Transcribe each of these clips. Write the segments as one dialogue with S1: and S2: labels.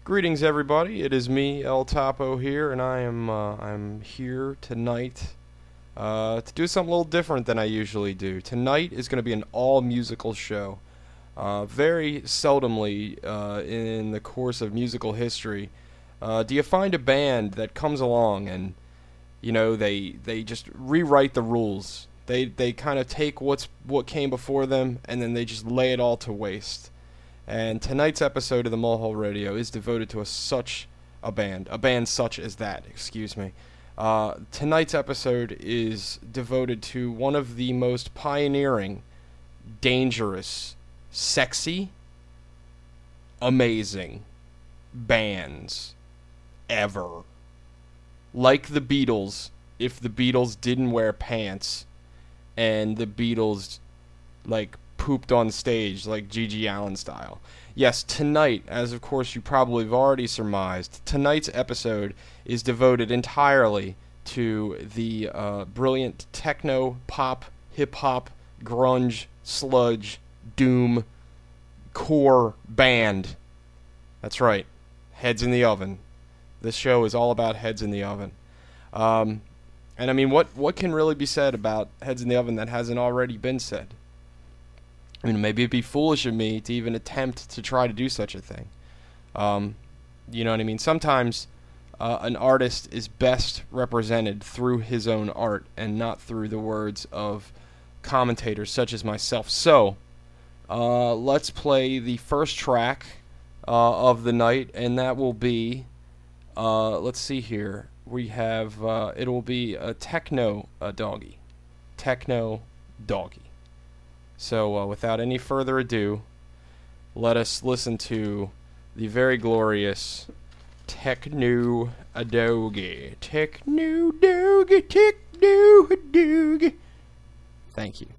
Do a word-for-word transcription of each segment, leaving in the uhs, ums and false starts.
S1: Greetings, everybody. It is me, El Topo here, and I am uh, I'm here tonight uh, to do something a little different than I usually do. Tonight is going to be an all-musical show. Uh, very seldomly uh, in the course of musical history, uh, do you find a band that comes along and you know they they just rewrite the rules? They they kind of take what's what came before them and then they just lay it all to waste. And tonight's episode of the Mulehole Radio is devoted to a such a band, a band such as that, excuse me. Uh, tonight's episode is devoted to one of the most pioneering, dangerous, sexy, amazing bands ever. Like the Beatles, if the Beatles didn't wear pants, and the Beatles, like, pooped on stage like Gigi Allen style. Yes, tonight, as of course you probably have already surmised, tonight's episode is devoted entirely to the uh, brilliant techno, pop, hip-hop, grunge, sludge, doom, core band. That's right, Heads in the Oven. This show is all about Heads in the Oven. Um, and I mean, what, what can really be said about Heads in the Oven that hasn't already been said? I mean, maybe it'd be foolish of me to even attempt to try to do such a thing. Um, you know what I mean? Sometimes uh, an artist is best represented through his own art and not through the words of commentators such as myself. So, uh, let's play the first track uh, of the night, and that will be, uh, let's see here. We have, uh, it will be a techno uh, doggy. Techno doggy. So, uh, without any further ado, let us listen to the very glorious Techno Doggy. Techno Doggy, Techno Doggy. Thank you.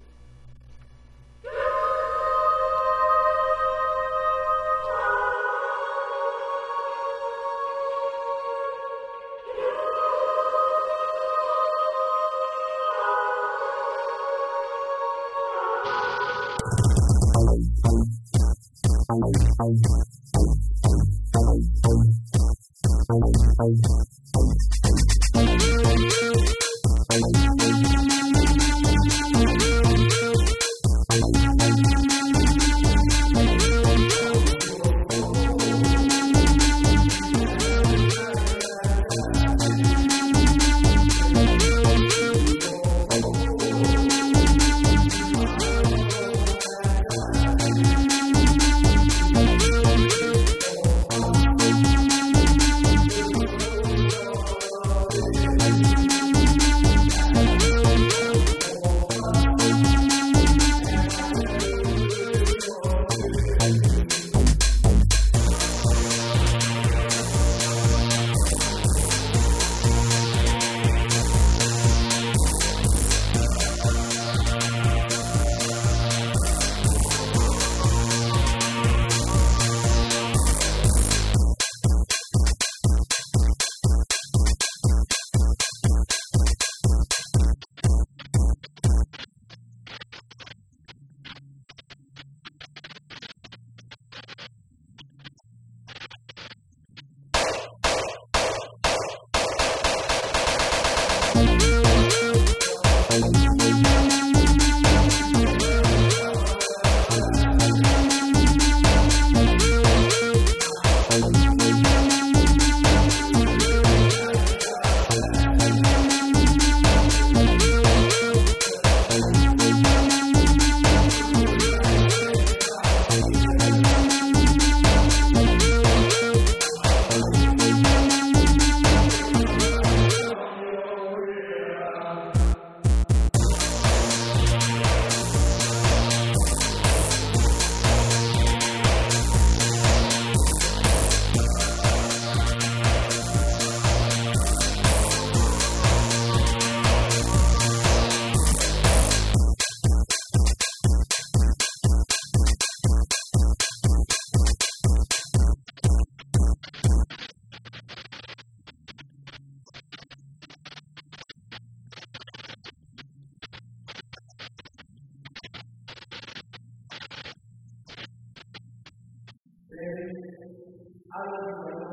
S2: I was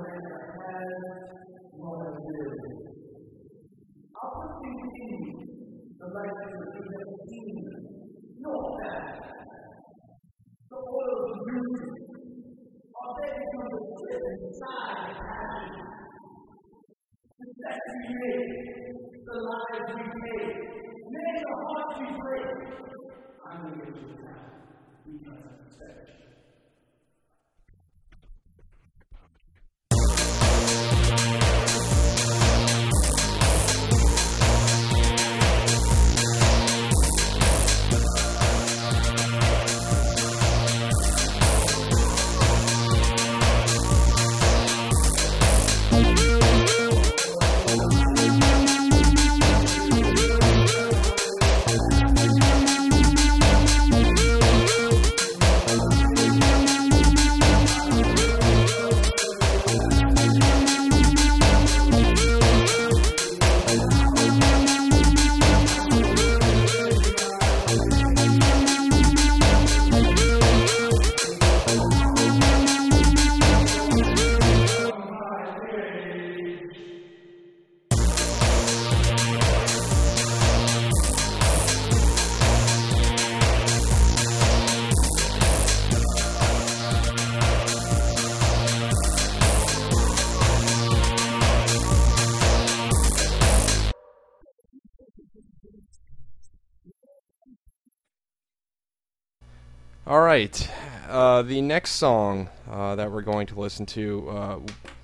S1: All right, uh, the next song uh, that we're going to listen to uh,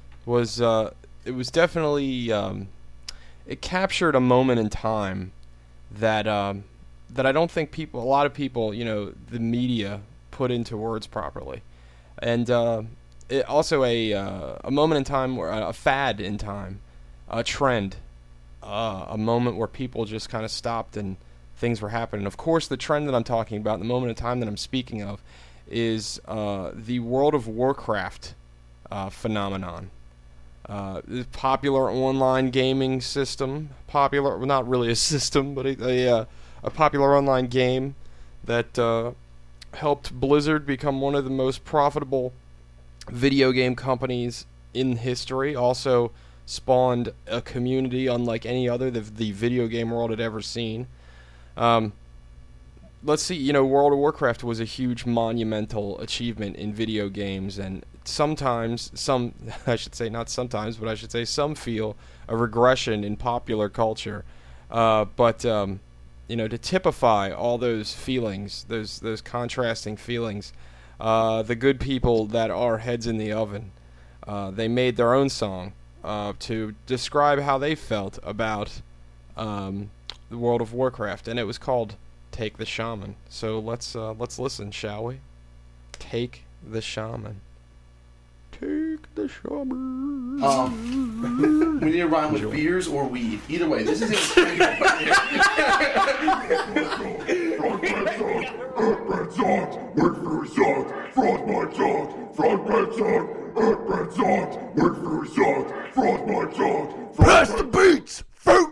S1: was uh, it was definitely um, it captured a moment in time that um, that I don't think people, a lot of people, you know, the media put into words properly, and uh, it also a uh, a moment in time where a fad in time, a trend, uh, a moment where people just kind of stopped and things were happening. Of course, the trend that I'm talking about, the moment in time that I'm speaking of, is uh, the World of Warcraft uh, phenomenon. Uh, the popular online gaming system, popular, well, not really a system, but a, a, uh, a popular online game that uh, helped Blizzard become one of the most profitable video game companies in history. Also spawned a community unlike any other that the video game world had ever seen. Um, let's see, you know, World of Warcraft was a huge monumental achievement in video games, and sometimes, some, I should say not sometimes, but I should say some feel a regression in popular culture. Uh, but, um, you know, to typify all those feelings, those those contrasting feelings, uh, the good people that are Heads in the Oven, uh, they made their own song uh, to describe how they felt about um, the World of Warcraft, and it was called "Take the Shaman." So let's uh, let's listen, shall we? Take the Shaman. Take the Shaman.
S2: Um, we need to rhyme with Enjoy. Beers or weed. Either way, this is insane.
S3: Press the beats, fruit.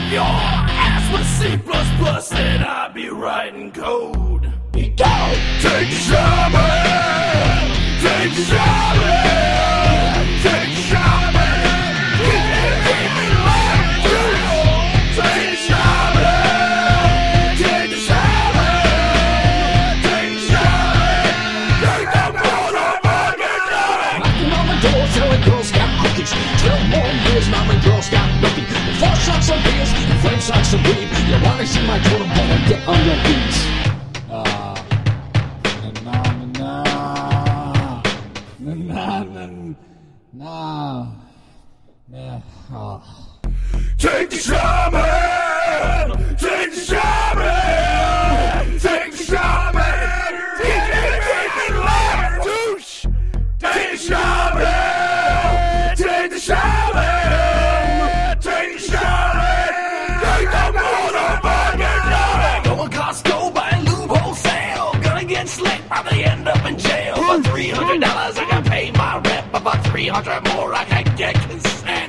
S4: If your ass was C plus plus, then I'd be writing code. Be down. Take the shower. Take the shower. Take the shower. Keep me alive. Take the shower. Take the shower. Take the shower. Take the motherfucking shower.
S5: Knocking on the door, selling Girl Scout cookies. Twelve more years, and I'm a Girl Scout looking. Four socks of beers, and flame socks of weed. You wanna see my totem pole and get on your knees. Uh, na na na na na na na. Oh.
S4: Take the shower! Take the shower! Take the shower! Take the shower! Douche! Take the shower! Take the shower! Take the shower! Take the motherfucking shower! Go to Costco, buy a lube wholesale. Gonna get slick, probably end up in jail. For three hundred dollars I can pay my rent, but for three hundred more I can get consent.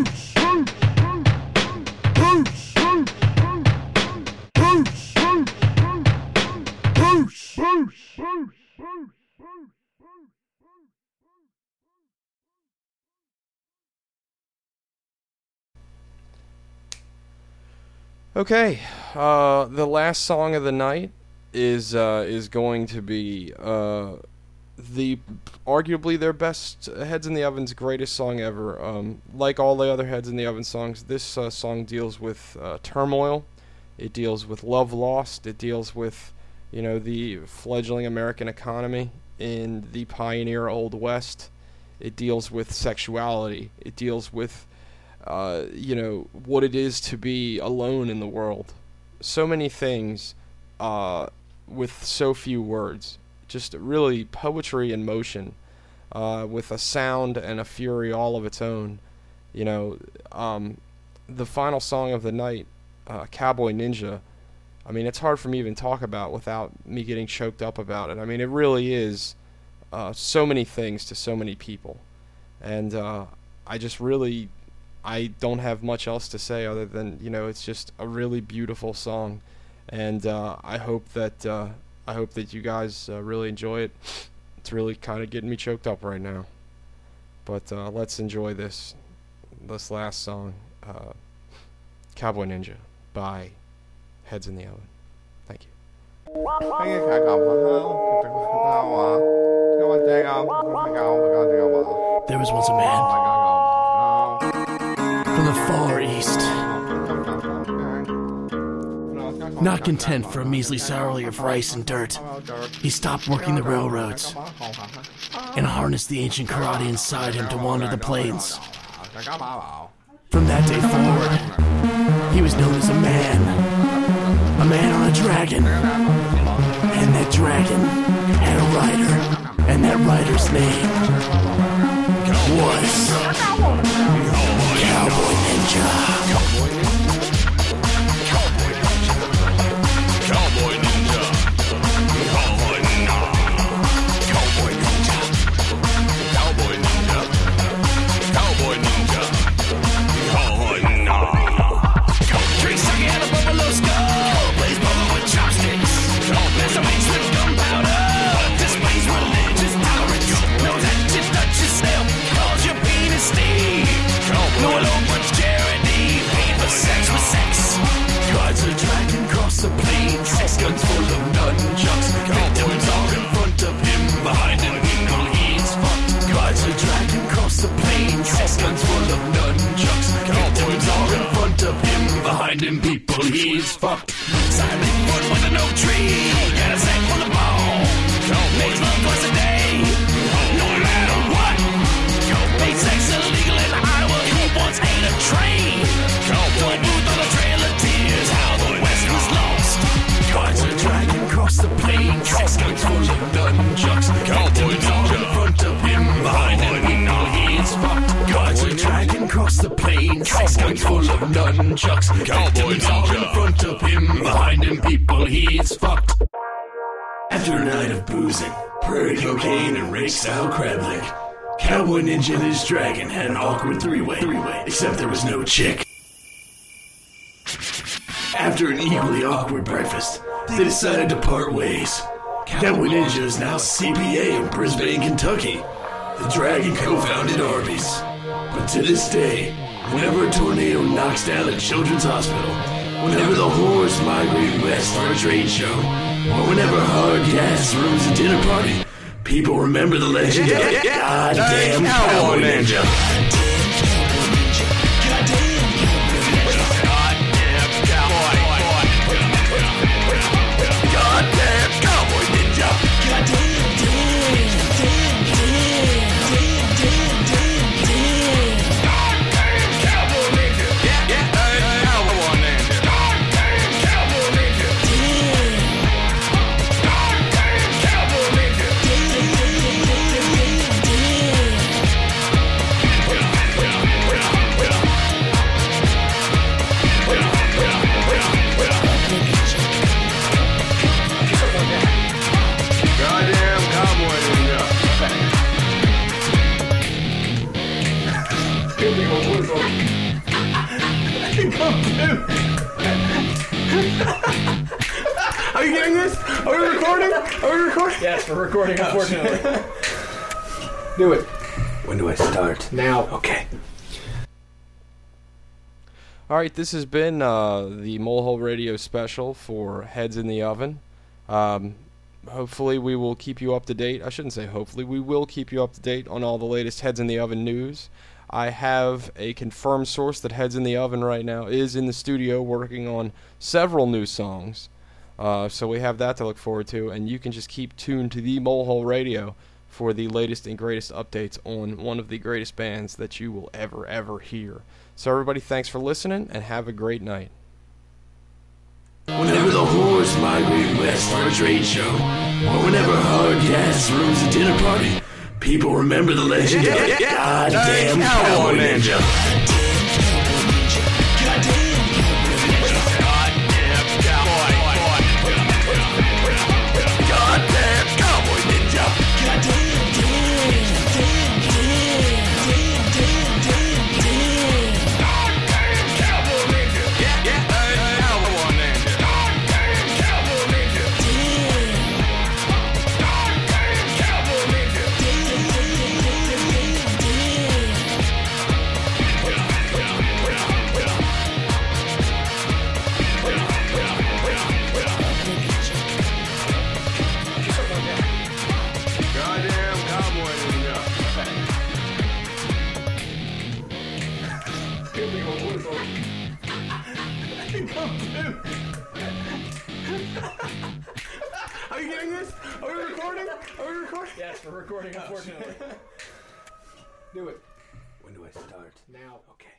S1: Okay, uh, the last song of the night is uh, is going to be uh, the arguably their best Heads in the Oven's greatest song ever. Um, like all the other Heads in the Oven songs, this uh, song deals with uh, turmoil. It deals with love lost. It deals with, you know, the fledgling American economy in the pioneer Old West. It deals with sexuality. It deals with Uh, you know, what it is to be alone in the world. So many things uh, with so few words. Just really poetry in motion uh, with a sound and a fury all of its own. You know, um, the final song of the night, uh, Cowboy Ninja, I mean, it's hard for me to even talk about without me getting choked up about it. I mean, it really is uh, so many things to so many people. And uh, I just really... I don't have much else to say other than, you know, it's just a really beautiful song, and uh, I hope that uh, I hope that you guys uh, really enjoy it. It's really kind of getting me choked up right now, but uh, let's enjoy this this last song, uh, Cowboy Ninja by Heads in the Oven. Thank you.
S4: There was once a man from the Far East, not content for a measly salary of rice and dirt, he stopped working the railroads and harnessed the ancient karate inside him to wander the plains. From that day forward, he was known as a man, a man on a dragon, and that dragon had a rider, and that rider's name was Cowboy Ninja. Cowboy Ninja. Cowboy Ninja. Cowboy Ninja. Cowboy Ninja. Cowboy Ninja. Cowboy Ninja. Cowboy Ninja. Cowboy Ninja. Drink sake out of buffalo skull. Plays bowling with chopsticks. Masturbates with gunpowder. Displays religious tolerance. Knows that you touch yourself. Calls your penis Steve. No alone but charity, paid for sex with sex. Guards a dragon cross the plain, six guns full of nunchucks. Victims all in front of him, behind him people he's fucked. Guards a dragon cross the plain, six guns full of nunchucks. Victims all in front of him, behind him people he's fucked. Silent foot with an oak tree, got a sack full of ball. Makes love twice a day, no matter what. Made sex illegal in Iowa. Once ate a train. Cowboy booth on a trail of tears. How the West was lost. Guards a dragon cross the plains. Six guns full of nunchucks. Cowboy dog in front of him. Behind him we know he's fucked. Guards a dragon cross the plains. Six guns full of nunchucks. Cowboy dog in front of him. Behind him people he's fucked. After a night of boozing, prairie cocaine and race-style crab leg, Cowboy Ninja and his dragon had an awkward three-way, three-way, except there was no chick.
S6: After an equally awkward breakfast, they decided to part ways. Cowboy Ninja is now C P A in Brisbane, Kentucky. The Dragon co-founded Arby's. But to this day, whenever a tornado knocks down a children's hospital, whenever the hordes migrate west for a trade show, or whenever hard gas ruins a dinner party, people remember the legend of Goddamn Cowboy Ninja.
S2: Are you getting this? Are we recording? Are we recording?
S5: Yes, we're recording, unfortunately. Do it. When do I start? Now. Okay.
S1: All right, this has been uh, the Molehole Radio special for Heads in the Oven. Um, hopefully we will keep you up to date. I shouldn't say hopefully. We will keep you up to date on all the latest Heads in the Oven news. I have a confirmed source that Heads in the Oven right now is in the studio working on several new songs. Uh, so we have that to look forward to, and you can just keep tuned to the Molehole Radio for the latest and greatest updates on one of the greatest bands that you will ever, ever hear. So everybody, thanks for listening, and have a great night.
S6: Whenever the hordes migrate west for a trade show, or whenever hard gas ruins a dinner party, people remember the legend of Goddamn Cowboy Ninja.
S2: Are you getting this? Are we recording? Are we recording?
S5: Yes, we're recording, unfortunately. Do it.
S6: When do I start?
S5: Now.
S6: Okay.